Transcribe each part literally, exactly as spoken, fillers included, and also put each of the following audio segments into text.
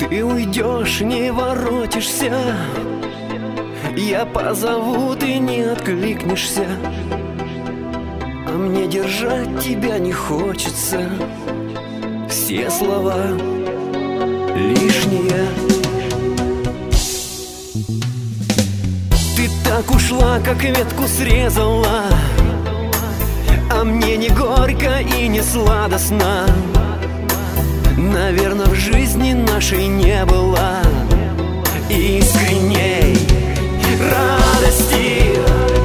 Ты уйдешь, не воротишься, я позову, ты не откликнешься, а мне держать тебя не хочется. Все слова лишние. Ты так ушла, как ветку срезала, а мне не горько и не сладостно. Наверное, в жизни нашей не было искренней радости.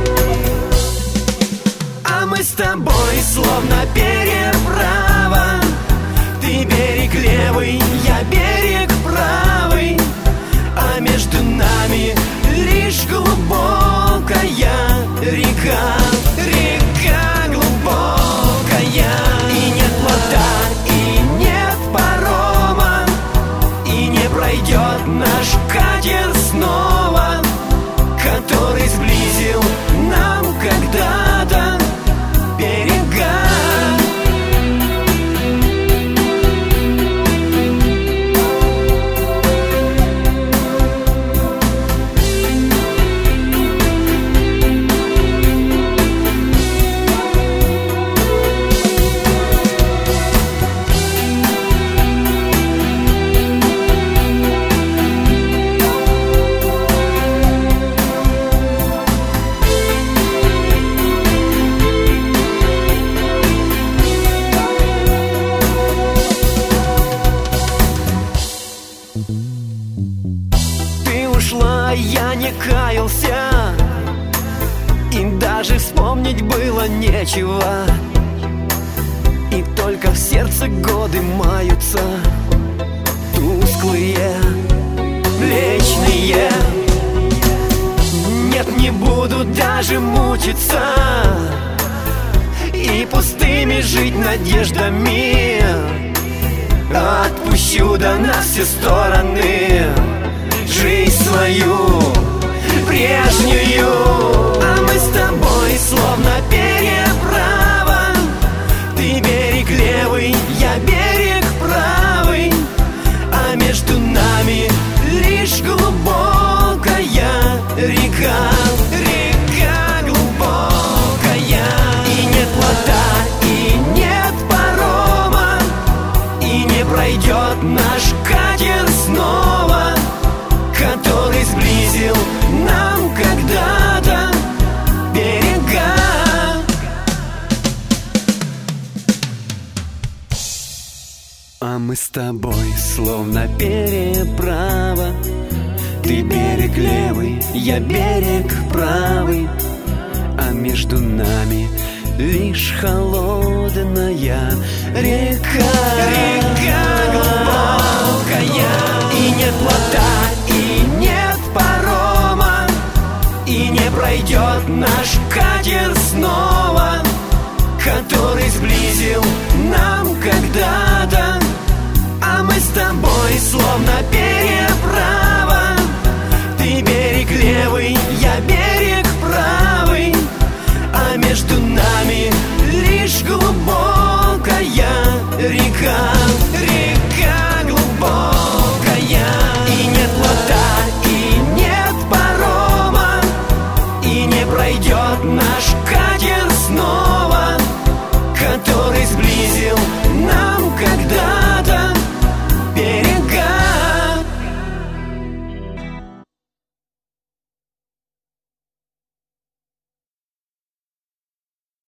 А мы с тобой словно переправа. Ты берег левый, я берег правый, а между нами лишь глубокая река. Река глубокая, и нет плота, и нет парома, и не пройдет наш катер снова, который сблизил нам когда-то берега. Ушла, я не каялся, и даже вспомнить было нечего. И только в сердце годы маются, тусклые, млечные. Нет, не буду даже мучиться и пустыми жить надеждами. Отпущу да на все стороны жизнь свою прежнюю. А мы с тобой словно переправа. Ты берег левый, я берег правый, а между нами лишь глубокая река. Река глубокая, и нет плота, и нет парома, и не пройдет наш катер снова, который сблизил нам когда-то берега. А мы с тобой словно переправа. Ты берег левый, я берег правый, а между нами лишь холодная река. Река глубокая, и нет плота, и нет парома, и не пройдет наш катер снова, который сблизил нам когда-то. А мы с тобой словно переправа. Ты берег левый, я берег правый, а между нами лишь глубокая река. Река глубокая, и нет плота, и нет парома, и не пройдет наш катер